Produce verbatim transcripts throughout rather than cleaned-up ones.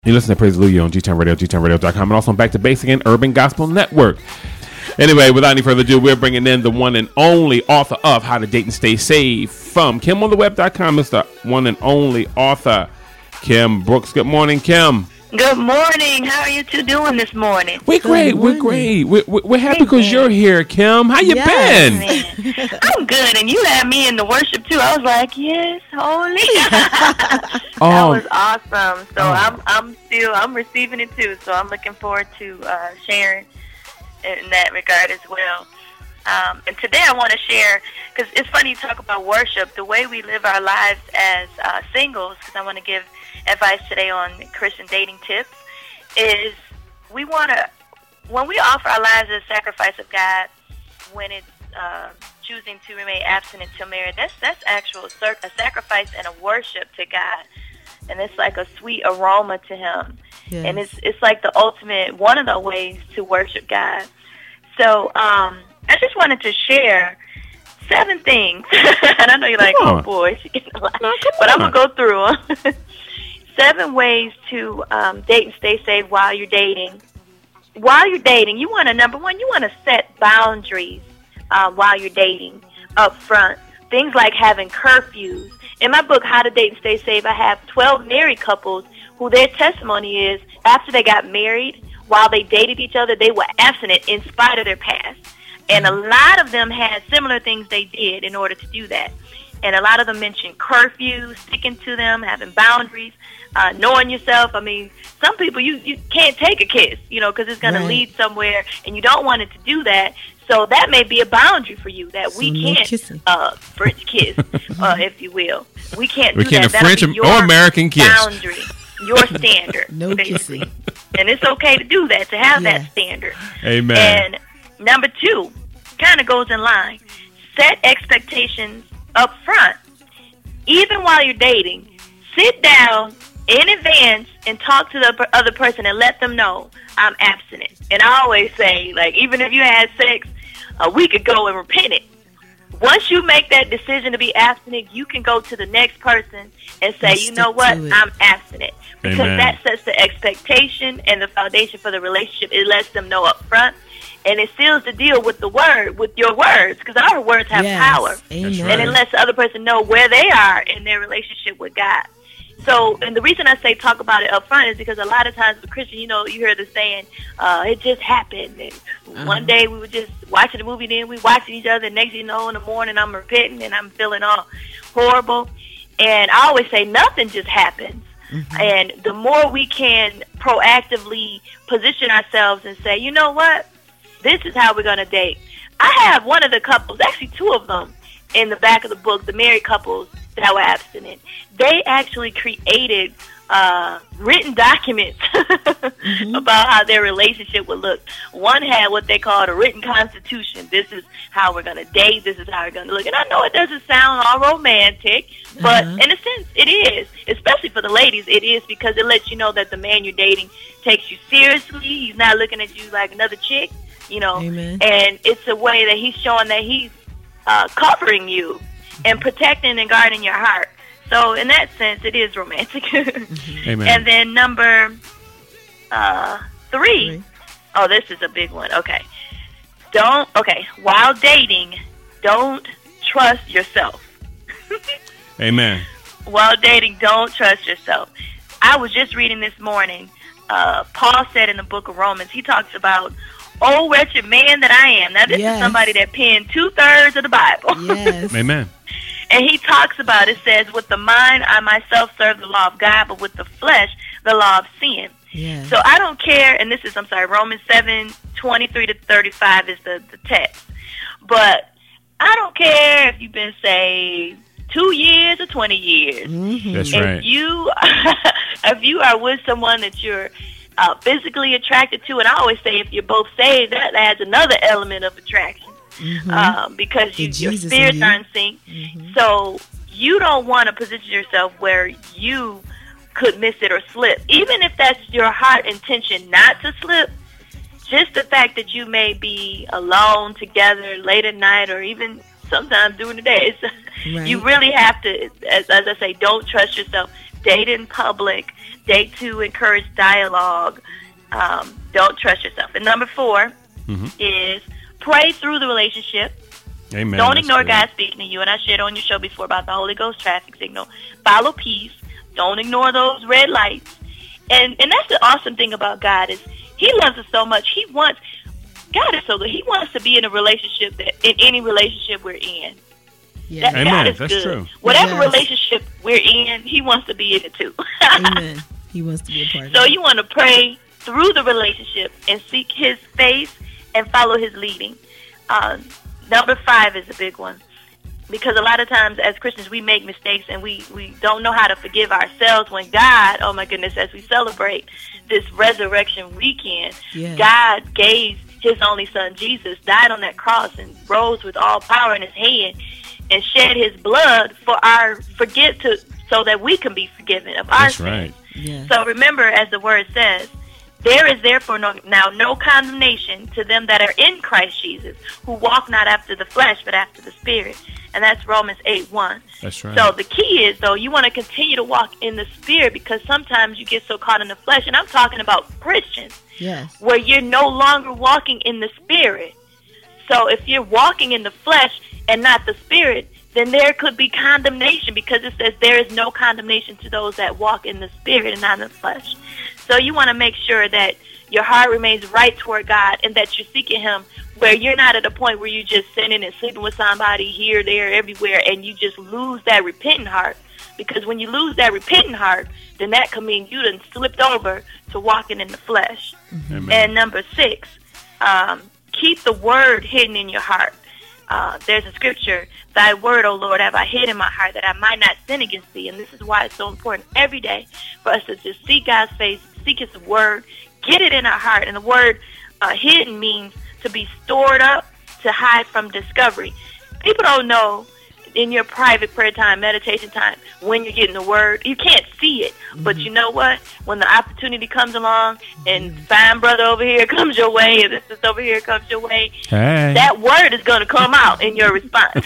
You listen to Praise Hallelujah on G ten Radio, G ten radio dot com, and also on Back to Basic and Urban Gospel Network. Anyway, without any further ado, we're bringing in the one and only author of How to Date and Stay Safe from Kim on the web dot com. It's the one and only author, Kim Brooks. Good morning, Kim. Good morning. How are you two doing this morning? We're great. We're great. We're, we're happy because you're here, Kim. How you yes. been? I'm good. And you had me in the worship, too. I was like, yes, holy. Oh. That was awesome. So Oh. I'm I'm still, I'm receiving it, too. So I'm looking forward to uh, sharing in that regard as well. Um, and today I want to share, because it's funny you talk about worship, the way we live our lives as uh, singles, because I want to give advice today on Christian dating tips, is we want to, when we offer our lives as a sacrifice of God, when it's uh, choosing to remain abstinent until married, that's that's actual a sacrifice and a worship to God, and it's like a sweet aroma to Him, yes. And it's it's like the ultimate, one of the ways to worship God. So um, I just wanted to share seven things, and I know you're like, oh boy, she's getting a lot, no, but I'm gonna go through them. Seven ways to um, date and stay safe while you're dating. While you're dating, you want to, number one, you want to set boundaries uh, while you're dating up front. Things like having curfews. In my book, How to Date and Stay Safe, I have twelve married couples who their testimony is after they got married, while they dated each other, they were abstinent in spite of their past. And a lot of them had similar things they did in order to do that. And a lot of them mentioned curfews, sticking to them, having boundaries, uh, knowing yourself. I mean, some people, you, you can't take a kiss, you know, because it's going right. to lead somewhere, and you don't want it to do that. So that may be a boundary for you, that so we can't no uh, French kiss, uh, if you will. We can't we do can't that. We can't a French or American kiss. Boundary, your standard. No kissing. And it's okay to do that, to have yeah. that standard. Amen. And number two, kind of goes in line. Set expectations up front. Even while you're dating, sit down in advance and talk to the other person and let them know I'm abstinent. And I always say, like, even if you had sex a week ago and repented, once you make that decision to be abstinent, you can go to the next person and say, you know what, I'm abstinent. Because Amen. That sets the expectation and the foundation for the relationship. It lets them know up front. And it seals the deal with the word, with your words, because our words have yes. power. Amen. And it lets the other person know where they are in their relationship with God. So, and the reason I say talk about it up front is because a lot of times with Christian, you know, you hear the saying, uh, it just happened. And uh-huh. one day we were just watching the movie, then we watching each other, and next you know, in the morning I'm repenting and I'm feeling all horrible. And I always say nothing just happens. Mm-hmm. And the more we can proactively position ourselves and say, you know what? This is how we're going to date. I have one of the couples, actually two of them, in the back of the book, the married couples that were abstinent. They actually created uh, written documents mm-hmm. about how their relationship would look. One had what they called a written constitution. This is how we're going to date. This is how we're going to look. And I know it doesn't sound all romantic, but uh-huh. in a sense it is, especially for the ladies. It is because it lets you know that the man you're dating takes you seriously. He's not looking at you like another chick. You know, Amen. And it's a way that he's showing that he's uh, covering you and protecting and guarding your heart. So in that sense, it is romantic. Amen. And then number uh, three, three, oh, this is a big one. Okay. Don't, okay, while dating, don't trust yourself. Amen. While dating, don't trust yourself. I was just reading this morning, uh, Paul said in the book of Romans, he talks about, oh, wretched man that I am. Now, this yes. is somebody that penned two-thirds of the Bible. Yes. Amen. And he talks about, it says, with the mind I myself serve the law of God, but with the flesh, the law of sin. Yes. So I don't care, and this is, I'm sorry, Romans seven, twenty-three to thirty-five is the, the text. But I don't care if you've been saved two years or twenty years. Mm-hmm. That's if right. You, if you are with someone that you're Uh, physically attracted to, and I always say if you're both saved, that adds another element of attraction mm-hmm. um, because you, your spirits you. are in sync. Mm-hmm. So you don't want to position yourself where you could miss it or slip. Even if that's your heart intention not to slip, just the fact that you may be alone together late at night or even sometimes during the day, it's, right. you really have to, as, as I say, don't trust yourself. date in public, date to encourage dialogue. Um, don't trust yourself. And number four mm-hmm. is pray through the relationship. Amen. Don't That's ignore good. God speaking to you. And I shared on your show before about the Holy Ghost traffic signal. Follow peace. Don't ignore those red lights. And and that's the awesome thing about God is He loves us so much. He wants, God is so good. He wants to be in a relationship, that in any relationship we're in. Yeah. That, Amen. God is That's good. true. Whatever Yes. relationship we're in, He wants to be in it too. Amen. He wants to be a part of So it. you want to pray through the relationship and seek His face and follow His leading. Uh, number five is a big one. Because a lot of times as Christians, we make mistakes and we, we don't know how to forgive ourselves when God, oh my goodness, as we celebrate this resurrection weekend, Yes. God gave His only Son, Jesus, died on that cross and rose with all power in His hand and shed His blood for our forget to so that we can be forgiven of our That's sins. right. Yes. So remember, as the word says, there is therefore no, now no condemnation to them that are in Christ Jesus, who walk not after the flesh, but after the Spirit. And that's Romans eight one. That's right. So the key is, though, you want to continue to walk in the Spirit because sometimes you get so caught in the flesh. And I'm talking about Christians, Yes. where you're no longer walking in the Spirit. So if you're walking in the flesh and not the Spirit, then there could be condemnation because it says there is no condemnation to those that walk in the Spirit and not in the flesh. So you want to make sure that your heart remains right toward God and that you're seeking Him where you're not at a point where you're just sinning and sleeping with somebody here, there, everywhere, and you just lose that repentant heart. Because when you lose that repentant heart, then that could mean you done slipped over to walking in the flesh. Amen. And number six, um, keep the word hidden in your heart. Uh, there's a scripture, thy word, O Lord, have I hid in my heart that I might not sin against thee. And this is why it's so important every day for us to just seek God's face, seek His word, get it in our heart. And the word uh, hidden means to be stored up, to hide from discovery. People don't know in your private prayer time, meditation time, when you're getting the word. You can't see it. Mm-hmm. But you know what? When the opportunity comes along and mm-hmm. fine brother over here comes your way and this is over here comes your way, hey. that word is going to come out in your response.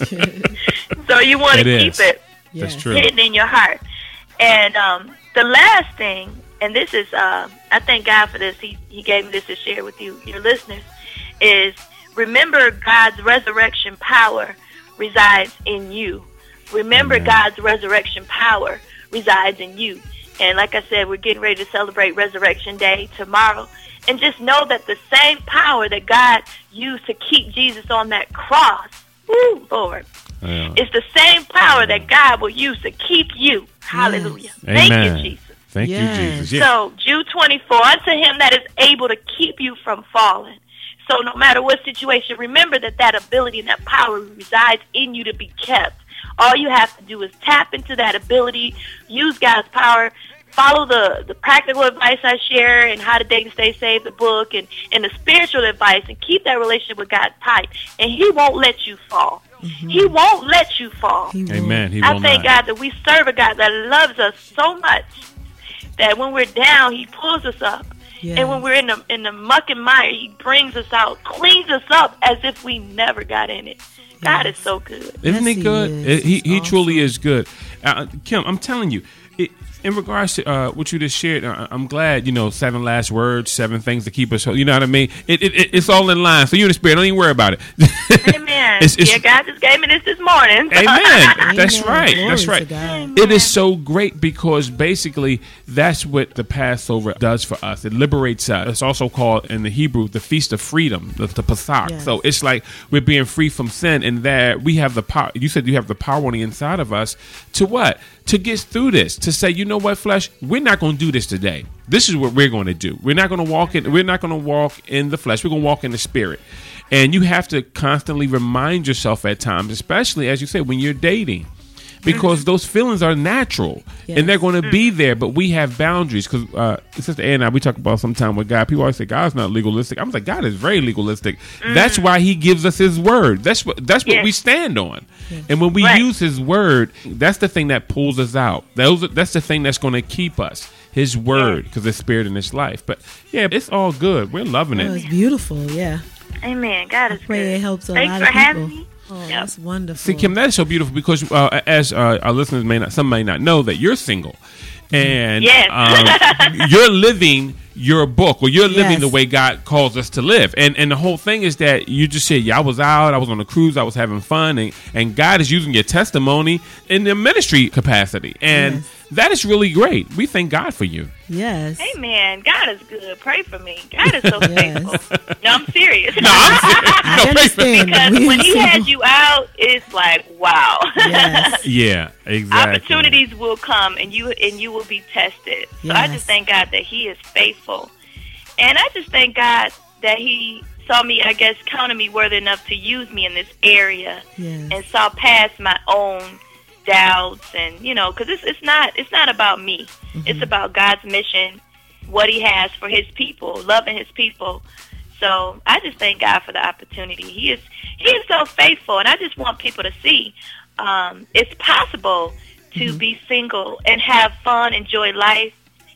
So you want to keep is. it That's true. hidden in your heart. And um, the last thing, and this is, uh, I thank God for this. He, he gave me this to share with you, your listeners, is remember God's resurrection power resides in you. Remember Amen. God's resurrection power resides in you. And like I said, we're getting ready to celebrate Resurrection Day tomorrow. And just know that the same power that God used to keep Jesus on that cross, woo, Lord, Yeah. it's the same power that God will use to keep you. Hallelujah. Yes. Thank Amen. you, Jesus. Thank Yes. you, Jesus. Yeah. So, Jude twenty-four, unto Him that is able to keep you from falling. So no matter what situation, remember that that ability and that power resides in you to be kept. All you have to do is tap into that ability, use God's power, follow the, the practical advice I share and How to Date and Stay Saved, the book, and, and the spiritual advice, and keep that relationship with God tight. And He won't let you fall. Mm-hmm. He won't let you fall. He will. Amen. He I will thank not. God that we serve a God that loves us so much that when we're down, He pulls us up. Yes. And when we're in the in the muck and mire, He brings us out, cleans us up as if we never got in it. God Yes. is so good. Isn't Yes, he he good? is. It- he he Awesome. truly is good. Uh, Kim, I'm telling you, it, in regards to uh, what you just shared, uh, I'm glad, you know, seven last words, seven things to keep us, you know what I mean? It, it, it It's all in line. So you in the spirit, don't even worry about it. Amen. It's- it's- yeah, God just gave me this this morning. Amen. That's Amen. right. Glory That's to right. God. It is so great because basically that's what the Passover does for us. It liberates us. It's also called in the Hebrew the Feast of Freedom, the, the Pesach. Yes. So it's like we're being free from sin, and that we have the power. You said you have the power on the inside of us to what? To get through this. To say, you know what, flesh, we're not going to do this today. This is what we're going to do. We're not going to walk in. We're not going to walk in the flesh. We're going to walk in the spirit. And you have to constantly remind yourself at times, especially as you say, when you're dating, because those feelings are natural Yes. and they're going to be there. But we have boundaries because uh, Sister Ann and I, we talk about sometime with God. People always say God's not legalistic. I'm like, God is very legalistic. That's why He gives us His word. That's what that's what Yes. we stand on. And when we Right. use His word, that's the thing that pulls us out. Those that's the thing that's going to keep us. His word, because it's spirit in His life. But yeah, it's all good. We're loving Oh, it. it's beautiful. Yeah. Amen. God is I pray good. it helps a Thanks lot for of having people. me. Oh, Yep. that's wonderful. See, Kim, that is so beautiful because uh, as uh, our listeners may not, some may not know that you're single, and Yes. um, you're living your book, or you're living Yes. the way God calls us to live. And and the whole thing is that you just said, yeah, I was out, I was on a cruise, I was having fun, and, and God is using your testimony in the ministry capacity. And Yes. that is really great. We thank God for you. Yes. Amen. God is good. Pray for me. God is so Yes. faithful. No, I'm serious. No, I'm serious. I No, wait a minute. understand. Because We when he understand. has you out, it's like, wow. Yes. Yeah, exactly. Opportunities will come, and you and you will be tested. So I Yes. just thank God that He is faithful, and I just thank God that He saw me, I guess, counted me worthy enough to use me in this area, Yes. and saw past my own doubts, and you know, because it's it's not it's not about me. Mm-hmm. It's about God's mission, what He has for His people, loving His people. So I just thank God for the opportunity. He is He is so faithful, and I just want people to see um, it's possible to Mm-hmm. be single and have fun, enjoy life,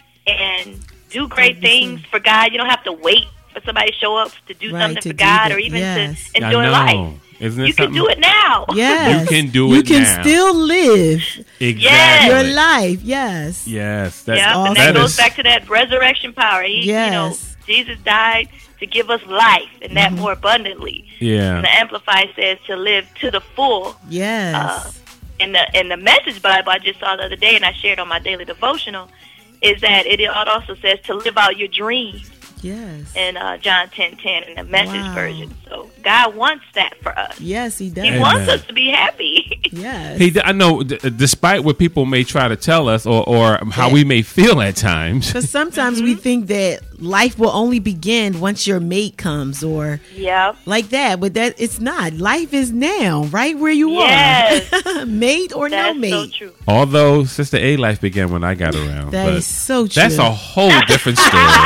and do great things for God. You don't have to wait for somebody to show up to do Right, something to for do God, that. or even Yes. to I enjoy know. life. Isn't it You can something? do it now. Yes. You can do You it can now. still live Exactly. your life. Yes. Yes, that's Yeah, awesome. and that that goes is- back to that resurrection power. He, you know, Yes. Jesus died to give us life, and that Mm-hmm. more abundantly. Yeah. And the Amplified says to live to the full. Yes. Uh, in the in the Message Bible I just saw the other day, and I shared on my daily devotional, is that it also says to live out your dreams yes. in uh, John ten ten in the Message Wow. version. So God wants that for us. Yes, he does. He Amen. wants us to be happy. Yes. He, I know, d- despite what people may try to tell us, or, or how Yeah. we may feel at times. Because sometimes we think that life will only begin once your mate comes or Yeah. like that, but that it's not. Life is now, right where you Yes. are. Mate or That's no mate. so true. Although Sister A life began when I got around, That but is so true. that's a whole different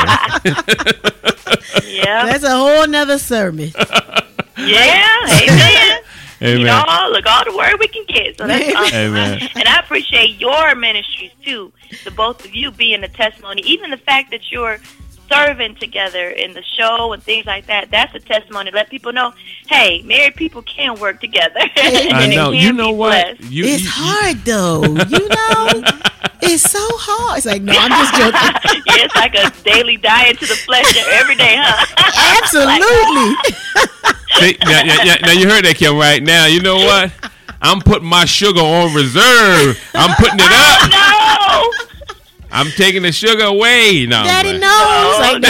story. Yeah. That's a whole nother sermon. Yeah. Amen. Amen. You know, look, all the word we can get. So that's awesome. Amen. And I appreciate your ministries, too, the both of you being a testimony. Even the fact that you're serving together in the show and things like that, that's a testimony. Let people know, hey, married people can work together. I And it know. can You be know what? blessed. You, It's you- hard though, you know. It's so hard. It's like, no, I'm just joking. Yeah, it's like a daily diet to the flesh every day, huh? Absolutely. See, now, now- now- now you heard that, Kim, right? Now, you know what? I'm putting my sugar on reserve. I'm putting it up. No! I'm taking the sugar away. No, Daddy man. knows. Oh, Like,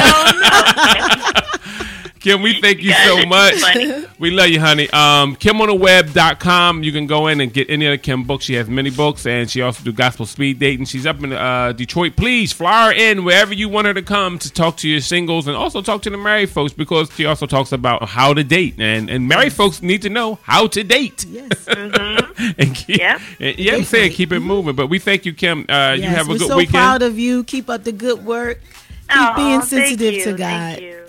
no, no. Kim, we thank you so much. Funny. We love you, honey. Um, Kim on the web dot com. You can go in and get any of the Kim books. She has many books, and she also do gospel speed dating. She's up in uh, Detroit. Please fly her in wherever you want her to come to talk to your singles and also talk to the married folks, because she also talks about how to date. And, and married folks need to know how to date. yes. and keep, Yeah. and, yeah, I'm saying keep it moving. But we thank you, Kim. Uh, you Yes, have a we're good so weekend. proud of you. Keep up the good work. Keep Aw, being thank sensitive you, to God. thank you.